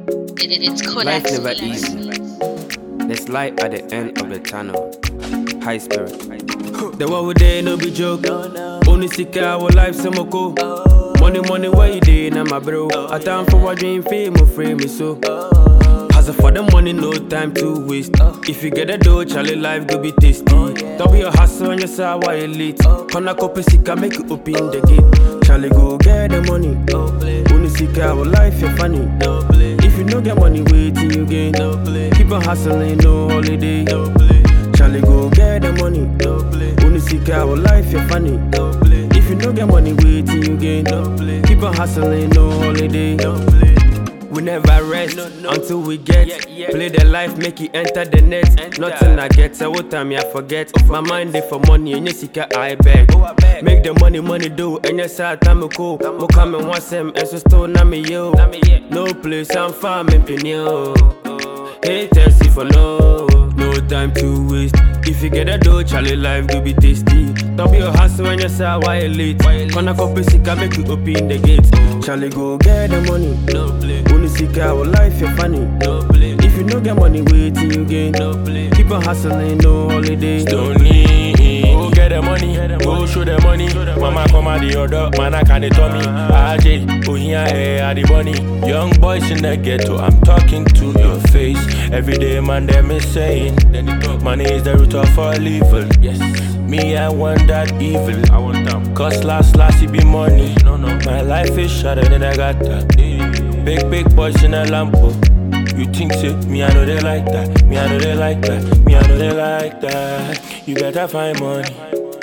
It's Life Kodak never Spirit. easy. There's light at the end of the tunnel. High spirit. The one with day no be joke. Only seek our life some go. Money where you did now my bro. I time for what dream fame frame me so. Hustle for the money, no time to waste. If you get a dough, Charlie life go be tasty. Don't be a hustle on your side while you late. Kona kopi sika make you open the gate. Charlie go get the money. Only seek our life you funny. If you no get money, wait till you gain. Keep on hustling, no holiday. Charlie go get the money. Only seek our life you funny. If you no get money, wait till you gain. Keep on hustling, no holiday. We never rest until we get. Play the life, make it enter the net. Nothing I get, so what time I forget. My mind dey for money, and you seek I beg. Make the money do, and your side time I go. Mo come and watch them, and so still na me yo. No place I'm farming pinyo. Haters if for no time to waste. If you get a dough, Charlie life go be tasty. Don't be a hustle when you say why you late. Kona kopi sika make you open the gates. Charlie go get the money. Only seek our life you funny. If you no get money, wait till you gain. Keep on hustling, no holiday. Stoney, go get the money, go show the money. Mama come out the order, man I can't tell me. AJ, oh here I the bunny. Young boys in the ghetto, I'm talking to your face. Every day man them is saying, money is the root of all evil. Yes, me I want that evil. I want them. Cause last it be money. No. My life is shattered and I got that. Big boys in a Lambo. You think say, me I know they like that. Me I know they like that. Me I know they like that. You better find money.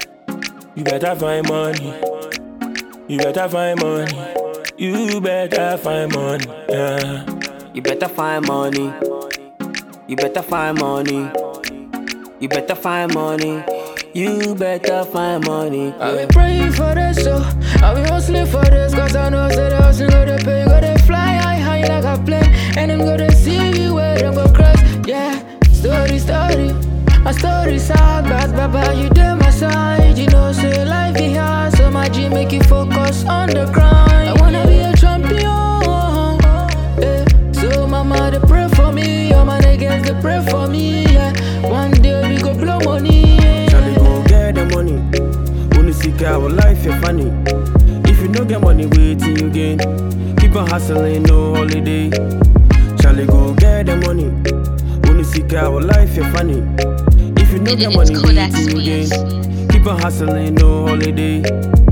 You better find money. You better find money. You better find money. Yeah. You better find money. You better find money. You better find money. You better find money. I be praying for this, so I be hustling for this. Cause I know say the hustle go to pay. Go to fly high like a plane. And I'm gonna see you where them go crash. Yeah, story. My story sad, but Baba, you do my side. You know, say life is hard. So my G make you focus on the grind. I wanna be a champion. Yeah. So mama, they pray for me. All my niggas, they pray for me. Yeah. One day we go blow money. Charlie go get the money. Only seek our life you funny. If you no get money, wait till you gain. Keep on hustling, no holiday. Charlie go get the money. Only seek our life you funny. If you no get money, wait till you gain. Keep on hustling, no holiday.